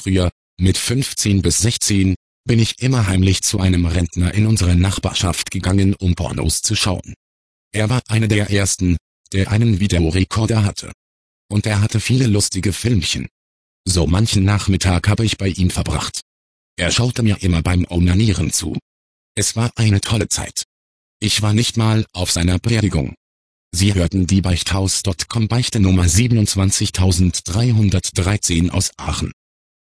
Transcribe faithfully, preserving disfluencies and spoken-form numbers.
Früher, mit fünfzehn bis sechzehn, bin ich immer heimlich zu einem Rentner in unserer Nachbarschaft gegangen, um Pornos zu schauen. Er war einer der ersten, der einen Videorekorder hatte. Und er hatte viele lustige Filmchen. So manchen Nachmittag habe ich bei ihm verbracht. Er schaute mir immer beim Onanieren zu. Es war eine tolle Zeit. Ich war nicht mal auf seiner Beerdigung. Sie hörten die Beichthaus Punkt com Beichte Nummer siebenundzwanzigtausenddreihundertdreizehn aus Aachen.